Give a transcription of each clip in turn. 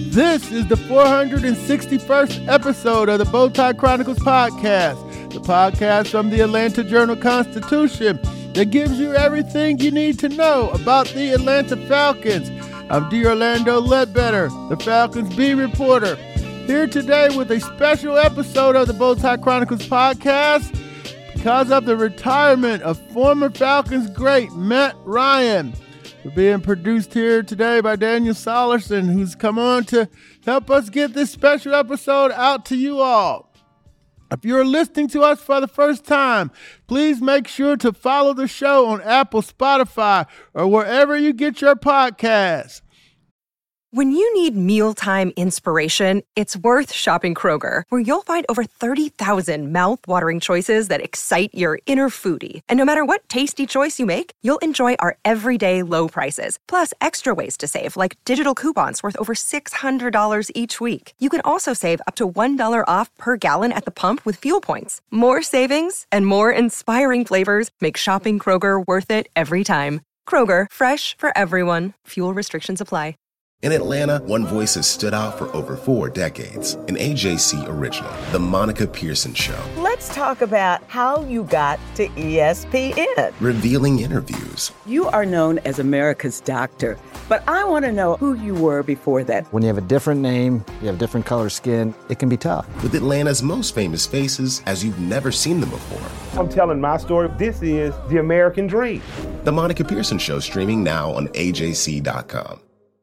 This is the 461st episode of the Bowtie Chronicles podcast, the podcast from the Atlanta Journal-Constitution that gives you everything you need to know about the Atlanta Falcons. I'm D. Orlando Ledbetter, the Falcons beat reporter, here today with a special episode of the Bowtie Chronicles podcast because of the retirement of former Falcons great Matt Ryan. We're being produced here today by Daniel Solerson, who's come on to help us get this special episode out to you all. If you're listening to us for the first time, please make sure to follow the show on Apple, Spotify, or wherever you get your podcasts. When you need mealtime inspiration, it's worth shopping Kroger, where you'll find over 30,000 mouth-watering choices that excite your inner foodie. And no matter what tasty choice you make, you'll enjoy our everyday low prices, plus extra ways to save, like digital coupons worth over $600 each week. You can also save up to $1 off per gallon at the pump with fuel points. More savings and more inspiring flavors make shopping Kroger worth it every time. Kroger, fresh for everyone. Fuel restrictions apply. In Atlanta, one voice has stood out for over 4 decades. An AJC original, The Monica Pearson Show. Let's talk about how you got to ESPN. Revealing interviews. You are known as America's doctor, but I want to know who you were before that. When you have a different name, you have different color skin, it can be tough. With Atlanta's most famous faces as you've never seen them before. I'm telling my story. This is the American dream. The Monica Pearson Show, streaming now on AJC.com.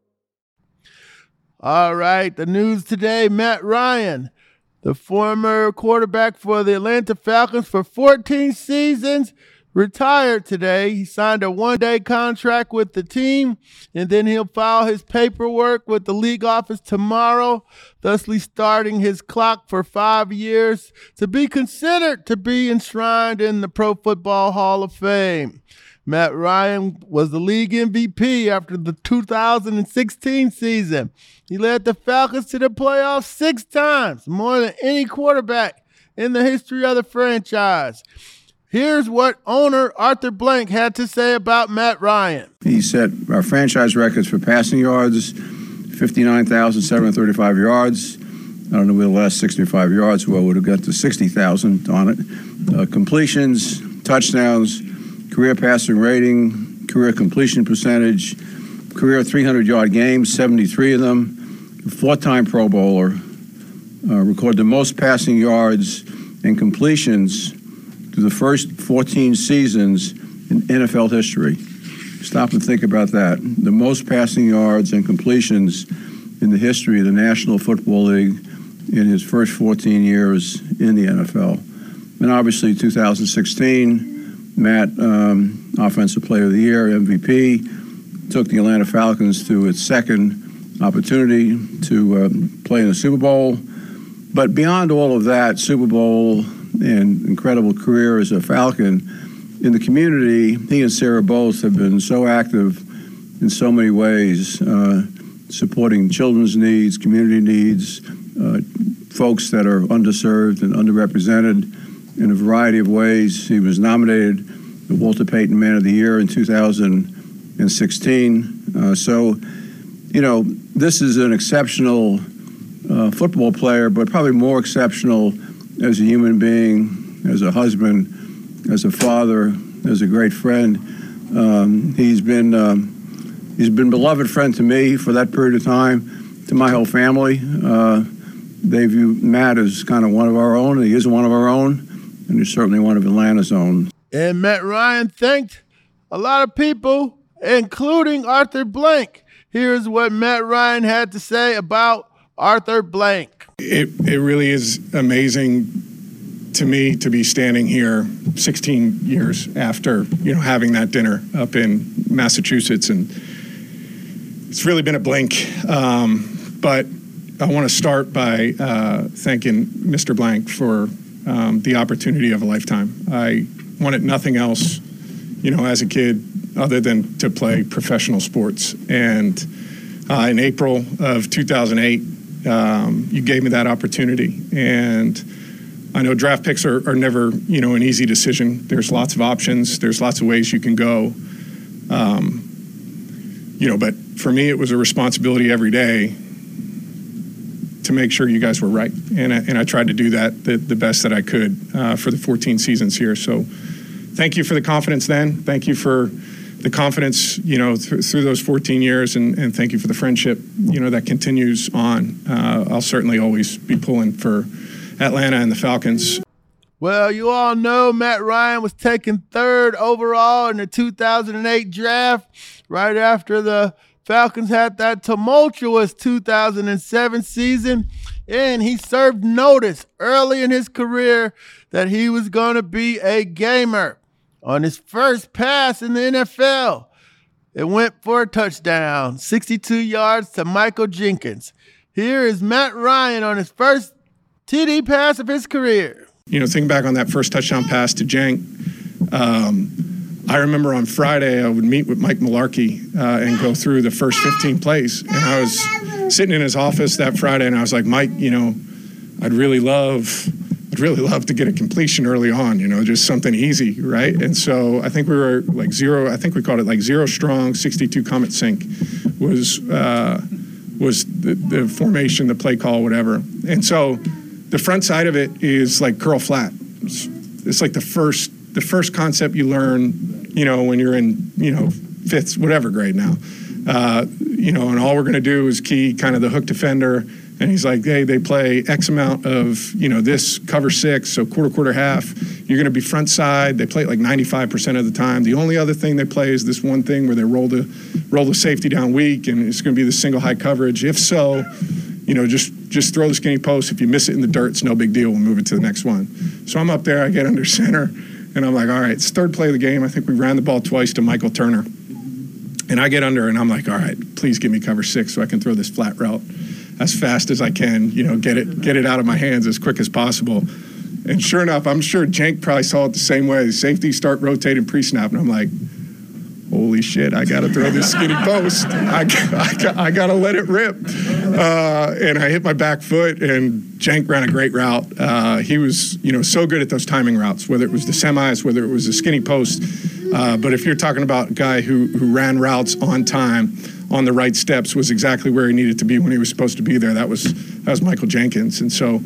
All right, the news today, Matt Ryan, the former quarterback for the Atlanta Falcons for 14 seasons, retired today. He signed a one-day contract with the team, and then he'll file his paperwork with the league office tomorrow, thusly starting his clock for 5 years to be considered to be enshrined in the Pro Football Hall of Fame. Matt Ryan was the league MVP after the 2016 season. He led the Falcons to the playoffs 6 times, more than any quarterback in the history of the franchise. Here's what owner Arthur Blank had to say about Matt Ryan. He set our franchise records for passing yards, 59,735 yards. I don't know where the last 65 yards would have got to 60,000 on it. Completions, touchdowns, career passing rating, career completion percentage, career 300-yard games, 73 of them. 4-time Pro Bowler, recorded the most passing yards and completions through the first 14 seasons in NFL history. Stop and think about that. The most passing yards and completions in the history of the National Football League in his first 14 years in the NFL. And obviously 2016, Matt, Offensive Player of the Year, MVP, took the Atlanta Falcons to its second opportunity to play in the Super Bowl. But beyond all of that, Super Bowl and incredible career as a Falcon, in the community, he and Sarah both have been so active in so many ways, supporting children's needs, community needs, folks that are underserved and underrepresented in a variety of ways. He was nominated the Walter Payton Man of the Year in 2016. So, you know, this is an exceptional football player, but probably more exceptional as a human being, as a husband, as a father, as a great friend. He's been a beloved friend to me for that period of time, to my whole family. They view Matt as kind of one of our own. He is one of our own, and he's certainly one of Atlanta's own. And Matt Ryan thanked a lot of people, including Arthur Blank. Here's what Matt Ryan had to say about Arthur Blank. It really is amazing to me to be standing here 16 years after, having that dinner up in Massachusetts, and it's really been a blink. But I want to start by thanking Mr. Blank for the opportunity of a lifetime. I wanted nothing else, as a kid, other than to play professional sports. And in April of 2008, you gave me that opportunity. And I know draft picks are never, an easy decision. There's lots of options. There's lots of ways you can go. But for me, it was a responsibility every day to make sure you guys were right. And I tried to do that the best that I could for the 14 seasons here. So thank you for the confidence then. Thank you for the confidence, through those 14 years, and thank you for the friendship, that continues on. I'll certainly always be pulling for Atlanta and the Falcons. Well, you all know Matt Ryan was taken 3rd overall in the 2008 draft, right after the Falcons had that tumultuous 2007 season, and he served notice early in his career that he was going to be a gamer. On his first pass in the NFL, it went for a touchdown, 62 yards to Michael Jenkins. Here is Matt Ryan on his first TD pass of his career. Thinking back on that first touchdown pass to Jank, I remember on Friday I would meet with Mike Mularkey and go through the first 15 plays. And I was sitting in his office that Friday, and I was like, Mike, I'd really love to get a completion early on, just something easy, right? And so I think we were like we called it like zero strong, 62 Comet Sync was the formation, the play call, whatever. And so the front side of it is like curl flat. It's like the first concept you learn, when you're in, 5th, whatever grade now. And all we're going to do is key kind of the hook defender. And he's like, hey, they play X amount of, this cover 6, so quarter, half. You're going to be front side. They play it like 95% of the time. The only other thing they play is this one thing where they roll the safety down weak, and it's going to be the single high coverage. If so, just throw the skinny post. If you miss it in the dirt, it's no big deal. We'll move it to the next one. So I'm up there. I get under center, and I'm like, all right, it's 3rd play of the game. I think we ran the ball twice to Michael Turner. And I get under, and I'm like, all right, please give me cover 6 so I can throw this flat route as fast as I can, get it out of my hands as quick as possible. And sure enough, I'm sure Jank probably saw it the same way. The safeties start rotating pre-snap, and I'm like, holy shit, I got to throw this skinny post. I got to let it rip. And I hit my back foot, and Jank ran a great route. He was, so good at those timing routes, whether it was the semis, whether it was the skinny post. But if you're talking about a guy who ran routes on time, on the right steps, was exactly where he needed to be when he was supposed to be there. That was Michael Jenkins. And so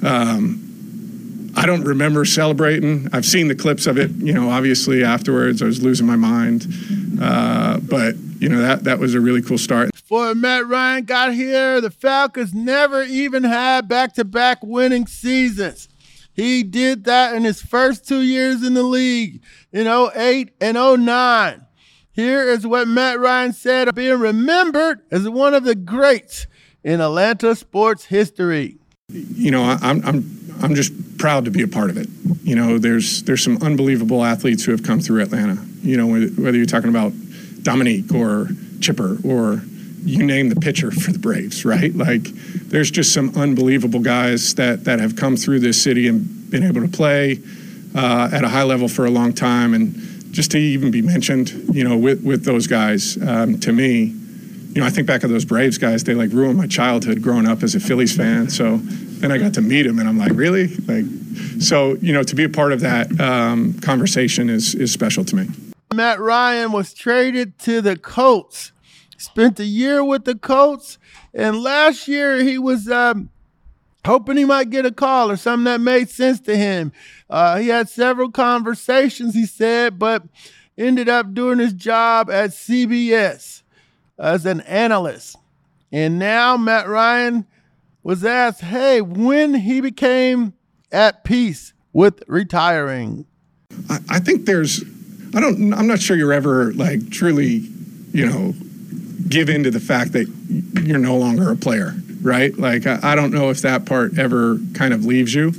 I don't remember celebrating. I've seen the clips of it, obviously afterwards. I was losing my mind. But that was a really cool start. Before Matt Ryan got here, the Falcons never even had back-to-back winning seasons. He did that in his first 2 years in the league, in 2008 and 2009. Here is what Matt Ryan said, being remembered as one of the greats in Atlanta sports history. I'm just proud to be a part of it. There's some unbelievable athletes who have come through Atlanta. Whether you're talking about Dominique or Chipper or you name the pitcher for the Braves, right? Like, there's just some unbelievable guys that have come through this city and been able to play at a high level for a long time. And just to even be mentioned, with those guys, to me, I think back of those Braves guys, they like ruined my childhood growing up as a Phillies fan. So then I got to meet them, and I'm like, really? So to be a part of that conversation is special to me. Matt Ryan was traded to the Colts, spent a year with the Colts, and last year he was hoping he might get a call or something that made sense to him. He had several conversations, he said, but ended up doing his job at CBS as an analyst. And now Matt Ryan was asked, hey, when he became at peace with retiring. I think I'm not sure you're ever like truly, give in to the fact that you're no longer a player, right? Like, I don't know if that part ever kind of leaves you.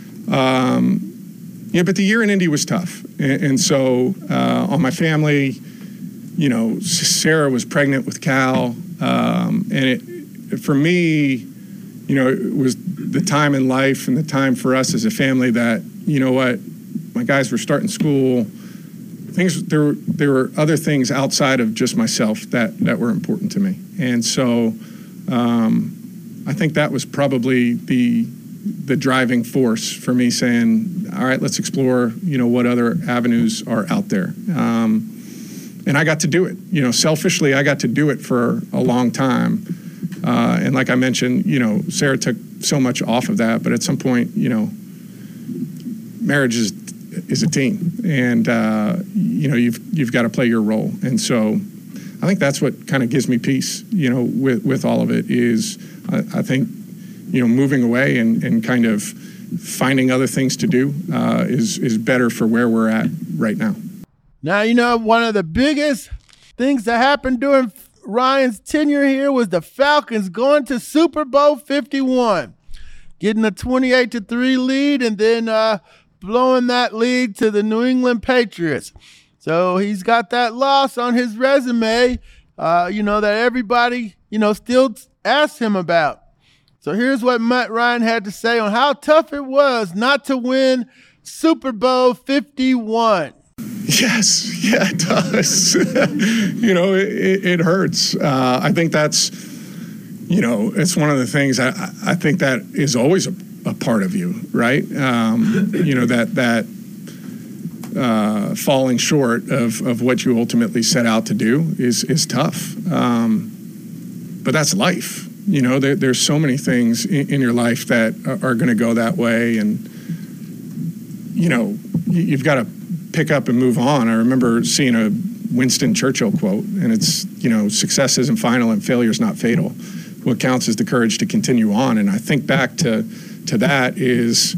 But the year in Indy was tough. And so on my family, Sarah was pregnant with Cal. And for me, it was the time in life and the time for us as a family that, my guys were starting school. There were other things outside of just myself that were important to me. And so I think that was probably the driving force for me saying, all right, let's explore, what other avenues are out there. And I got to do it. Selfishly, I got to do it for a long time. And like I mentioned, Sarah took so much off of that, but at some point, marriage is a team, and you've got to play your role. And so I think that's what kind of gives me peace, with all of it is I think, moving away and kind of finding other things to do is better for where we're at right now. Now, one of the biggest things that happened during Ryan's tenure here was the Falcons going to Super Bowl 51, getting a 28-3 lead and then blowing that lead to the New England Patriots. So he's got that loss on his resume, that everybody, still asks him about. So here's what Matt Ryan had to say on how tough it was not to win Super Bowl 51. Yes, yeah, it does. It hurts. I think that's, it's one of the things I think that is always a part of you, right? That falling short of what you ultimately set out to do is tough. But that's life. There's so many things in your life that are going to go that way, and you've got to pick up and move on. I remember seeing a Winston Churchill quote, and it's, success isn't final and failure is not fatal. What counts is the courage to continue on. And I think back to that is,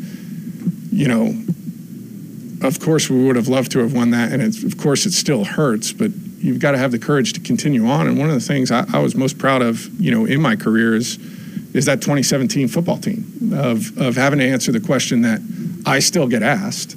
of course we would have loved to have won that, and of course it still hurts, but you've got to have the courage to continue on. And one of the things I was most proud of, in my career is that 2017 football team of having to answer the question that I still get asked,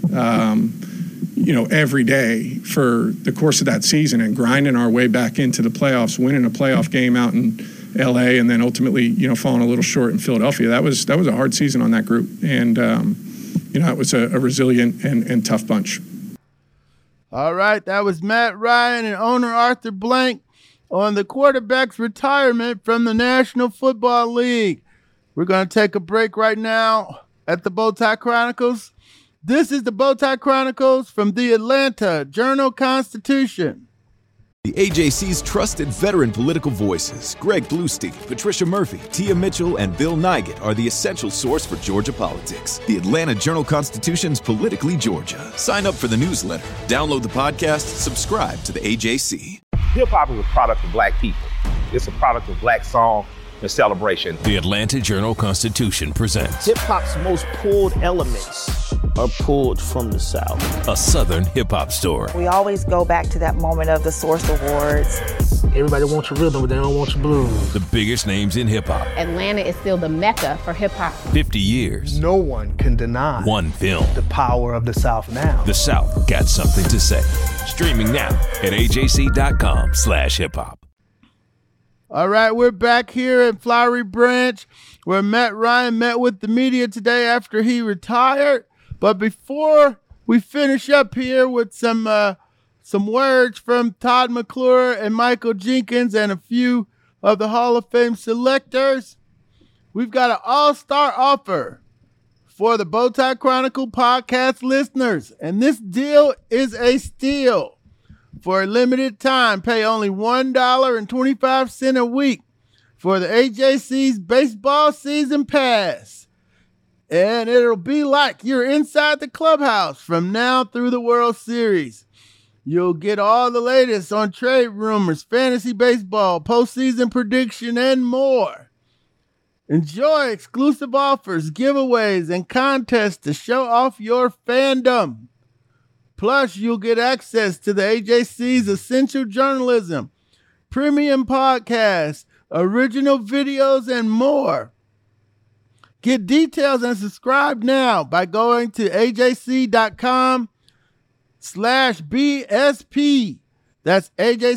every day for the course of that season, and grinding our way back into the playoffs, winning a playoff game out in LA, and then ultimately, falling a little short in Philadelphia. That was a hard season on that group. And, it was a resilient and tough bunch. All right, that was Matt Ryan and owner Arthur Blank on the quarterback's retirement from the National Football League. We're going to take a break right now at the Bowtie Chronicles. This is the Bowtie Chronicles from the Atlanta Journal-Constitution. The AJC's trusted veteran political voices, Greg Bluestein, Patricia Murphy, Tia Mitchell, and Bill Nygut, are the essential source for Georgia politics. The Atlanta Journal-Constitution's Politically Georgia. Sign up for the newsletter, download the podcast, subscribe to the AJC. Hip-hop is a product of black people. It's a product of black song and celebration. The Atlanta Journal-Constitution presents hip-hop's most pulled elements are pulled from the South. A Southern hip-hop story. We always go back to that moment of the Source Awards. Everybody wants your rhythm, but they don't want your blues. The biggest names in hip-hop. Atlanta is still the mecca for hip-hop. 50 years. No one can deny one film. The power of the South now. The South got something to say. Streaming now at ajc.com/hiphop. All right, we're back here at Flowery Branch, where Matt Ryan met with the media today after he retired. But before we finish up here with some words from Todd McClure and Michael Jenkins and a few of the Hall of Fame selectors, we've got an all-star offer for the Bowtie Chronicle podcast listeners. And this deal is a steal. For a limited time, pay only $1.25 a week for the AJC's baseball season pass. And it'll be like you're inside the clubhouse from now through the World Series. You'll get all the latest on trade rumors, fantasy baseball, postseason prediction, and more. Enjoy exclusive offers, giveaways, and contests to show off your fandom. Plus, you'll get access to the AJC's essential journalism, premium podcasts, original videos, and more. Get details and subscribe now by going to ajc.com/BSP. That's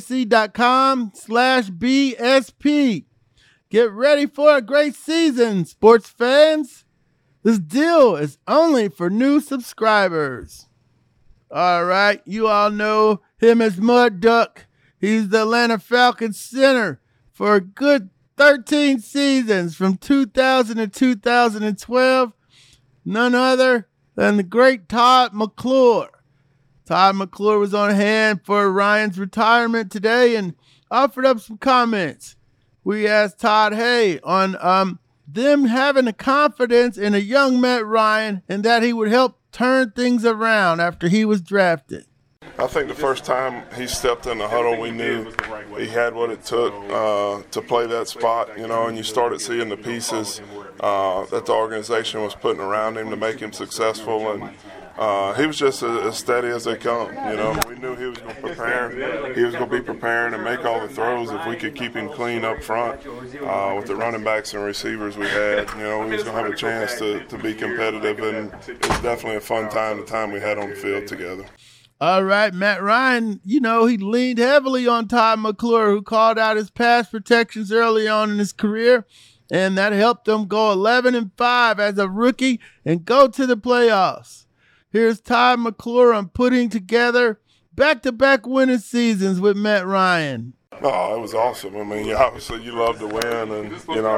ajc.com/BSP. Get ready for a great season, sports fans. This deal is only for new subscribers. All right, you all know him as Mud Duck. He's the Atlanta Falcons center for a good 13 seasons from 2000 to 2012. None other than the great Todd McClure. Todd McClure was on hand for Ryan's retirement today and offered up some comments. we asked Todd Hay on them having the confidence in a young Matt Ryan and that he would help turn things around after he was drafted. I think the first time he stepped in the huddle, we knew he had what it took to play that spot, and you started seeing the pieces that the organization was putting around him to make him successful, and he was just as steady as they come. We knew he was going to prepare. He was going to be preparing and make all the throws if we could keep him clean up front with the running backs and receivers we had. We was going to have a chance to be competitive, and it was definitely a fun time, the time we had on the field together. All right, Matt Ryan, he leaned heavily on Todd McClure, who called out his pass protections early on in his career, and that helped him go 11-5 as a rookie and go to the playoffs. Here's Todd McClure on putting together back-to-back winning seasons with Matt Ryan. Oh, it was awesome. I mean, obviously you love to win, and,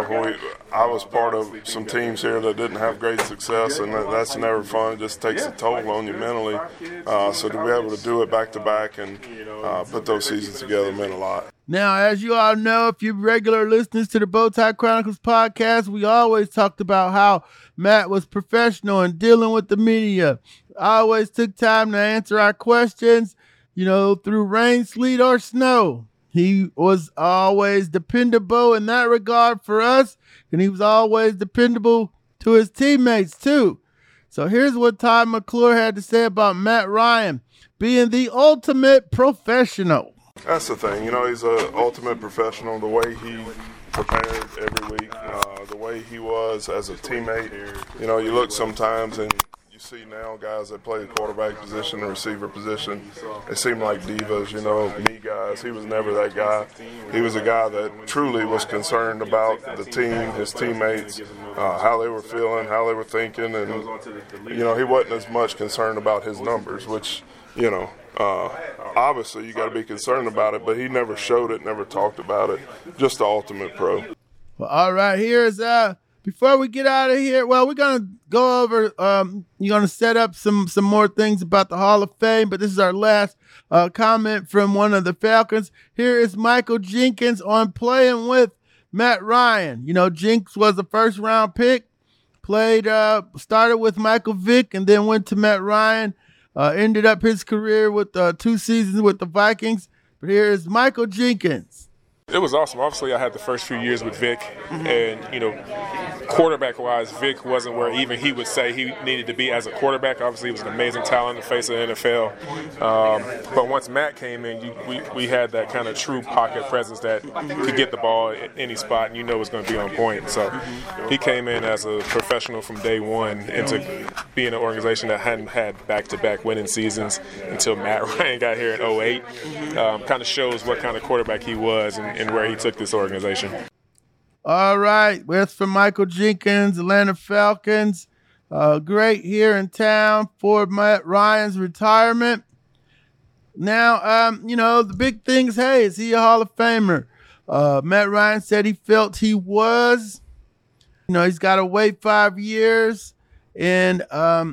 I was part of some teams here that didn't have great success, and that's never fun. It just takes a toll on you mentally. So to be able to do it back-to-back and put those seasons together meant a lot. Now, as you all know, if you're regular listeners to the Bowtie Chronicles podcast, we always talked about how Matt was professional in dealing with the media. Always took time to answer our questions, through rain, sleet, or snow. He was always dependable in that regard for us, and he was always dependable to his teammates, too. So here's what Todd McClure had to say about Matt Ryan being the ultimate professional. That's the thing. He's an ultimate professional. The way he prepared every week, the way he was as a teammate. You look sometimes and see now guys that play the quarterback position, the receiver position, they seem like divas, me guys. He was never that guy. He was a guy that truly was concerned about the team, his teammates, how they were feeling, how they were thinking, and, he wasn't as much concerned about his numbers, which, obviously you got to be concerned about it, but he never showed it, never talked about it. Just the ultimate pro. Well, all right, here's before we get out of here, we're going to go over, you're going to set up some more things about the Hall of Fame, but this is our last comment from one of the Falcons. Here is Michael Jenkins on playing with Matt Ryan. Jenks was a first-round pick, started with Michael Vick, and then went to Matt Ryan, ended up his career with 2 seasons with the Vikings. But here is Michael Jenkins. It was awesome. Obviously, I had the first few years with Vic, and, quarterback-wise, Vic wasn't where even he would say he needed to be as a quarterback. Obviously, he was an amazing talent in the face of the NFL. But once Matt came in, we had that kind of true pocket presence that could get the ball at any spot, and it was going to be on point. So he came in as a professional from day one into being an organization that hadn't had back-to-back winning seasons until Matt Ryan got here in 2008. Kind of shows what kind of quarterback he was and where he took this organization. All right, that's from Michael Jenkins, Atlanta Falcons. Great here in town for Matt Ryan's retirement. Now, the big thing is, hey, is he a Hall of Famer? Matt Ryan said he felt he was. He's got to wait 5 years. And,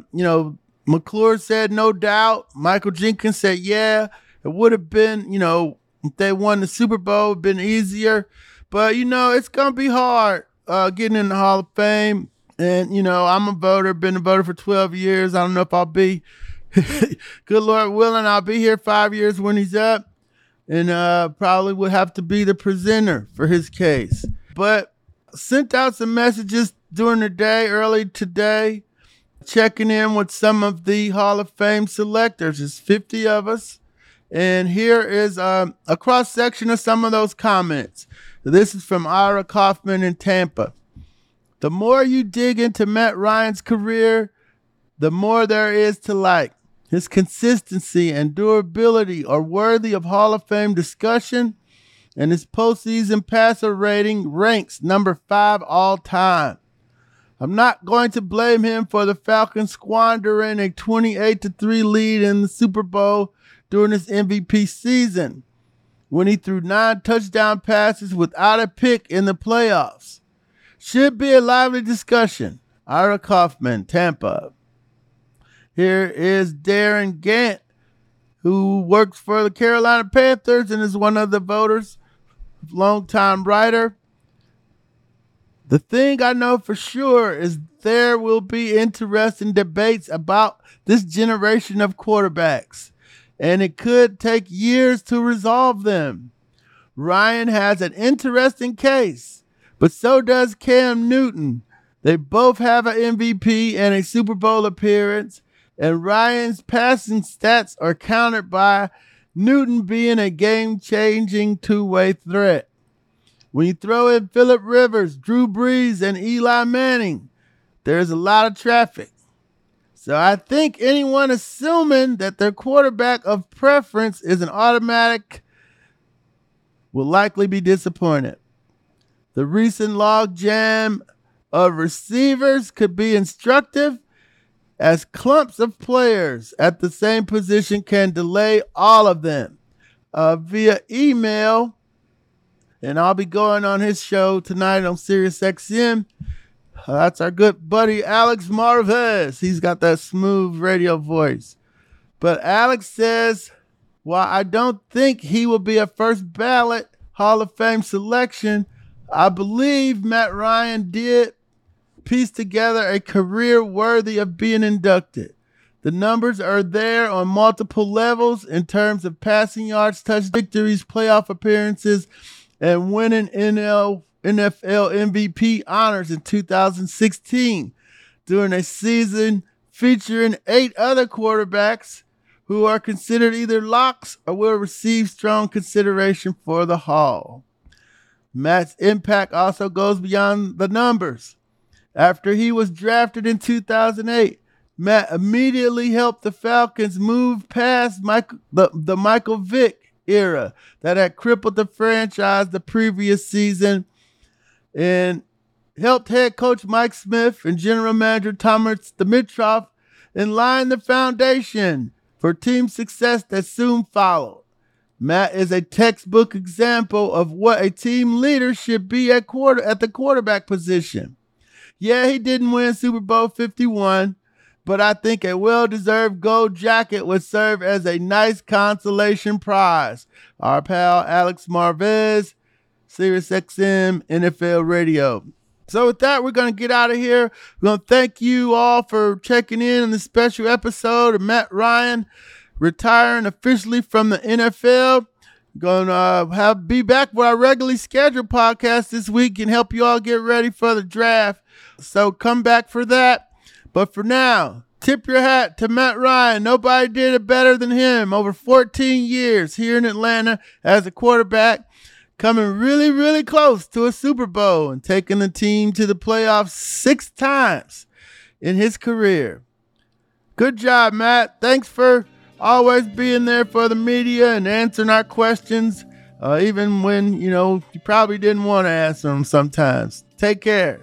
McClure said no doubt. Michael Jenkins said, yeah, it would have been, if they won the Super Bowl, it would have been easier. But, it's going to be hard getting in the Hall of Fame. And, I'm a voter, been a voter for 12 years. I don't know if I'll be, good Lord willing, I'll be here 5 years when he's up. And probably would have to be the presenter for his case. But sent out some messages during the day, early today, checking in with some of the Hall of Fame selectors. There's 50 of us. And here is a cross-section of some of those comments. This is from Ira Kaufman in Tampa. The more you dig into Matt Ryan's career, the more there is to like. His consistency and durability are worthy of Hall of Fame discussion, and his postseason passer rating ranks number 5 all time. I'm not going to blame him for the Falcons squandering a 28-3 lead in the Super Bowl during his MVP season, when he threw 9 touchdown passes without a pick in the playoffs. Should be a lively discussion. Ira Kaufman, Tampa. Here is Darren Gant, who works for the Carolina Panthers and is one of the voters, longtime writer. The thing I know for sure is there will be interesting debates about this generation of quarterbacks, and it could take years to resolve them. Ryan has an interesting case, but so does Cam Newton. They both have an MVP and a Super Bowl appearance, and Ryan's passing stats are countered by Newton being a game-changing two-way threat. When you throw in Phillip Rivers, Drew Brees, and Eli Manning, there's a lot of traffic. So I think anyone assuming that their quarterback of preference is an automatic will likely be disappointed. The recent logjam of receivers could be instructive, as clumps of players at the same position can delay all of them via email. And I'll be going on his show tonight on SiriusXM. That's our good buddy Alex Marvez. He's got that smooth radio voice. But Alex says, while I don't think he will be a first ballot Hall of Fame selection, I believe Matt Ryan did piece together a career worthy of being inducted. The numbers are there on multiple levels in terms of passing yards, touch victories, playoff appearances, and winning NFL MVP honors in 2016 during a season featuring 8 other quarterbacks who are considered either locks or will receive strong consideration for the Hall. Matt's impact also goes beyond the numbers. After he was drafted in 2008, Matt immediately helped the Falcons move past the Michael Vick era that had crippled the franchise the previous season, and helped head coach Mike Smith and general manager Thomas Dimitroff in line the foundation for team success that soon followed. Matt is a textbook example of what a team leader should be at the quarterback position. Yeah, he didn't win Super Bowl 51, but I think a well-deserved gold jacket would serve as a nice consolation prize. Our pal Alex Marvez, SiriusXM NFL Radio. So with that, we're going to get out of here. We're going to thank you all for checking in on this special episode of Matt Ryan retiring officially from the NFL. Going to be back with our regularly scheduled podcast this week and help you all get ready for the draft. So come back for that. But for now, tip your hat to Matt Ryan. Nobody did it better than him. Over 14 years here in Atlanta as a quarterback, coming really, really close to a Super Bowl and taking the team to the playoffs 6 times in his career. Good job, Matt. Thanks for always being there for the media and answering our questions, even when, you probably didn't want to answer them sometimes. Take care.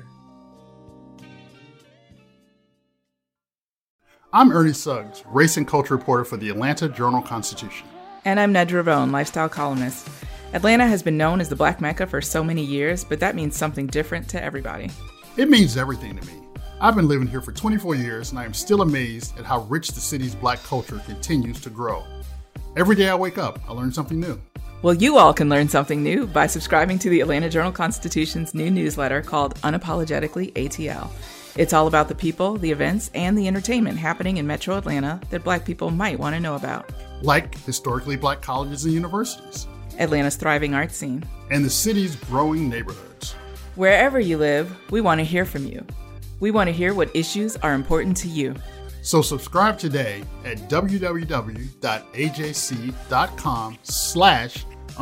I'm Ernie Suggs, race and culture reporter for the Atlanta Journal-Constitution. And I'm Nedra Ravone, lifestyle columnist. Atlanta has been known as the Black Mecca for so many years, but that means something different to everybody. It means everything to me. I've been living here for 24 years, and I am still amazed at how rich the city's Black culture continues to grow. Every day I wake up, I learn something new. Well, you all can learn something new by subscribing to the Atlanta Journal-Constitution's new newsletter called Unapologetically ATL. It's all about the people, the events, and the entertainment happening in Metro Atlanta that Black people might want to know about. Like historically Black colleges and universities. Atlanta's thriving art scene. And the city's growing neighborhoods. Wherever you live, we want to hear from you. We want to hear what issues are important to you. So subscribe today at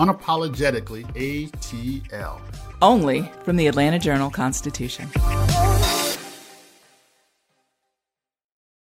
www.ajc.com/unapologeticallyATL. Only from the Atlanta Journal-Constitution.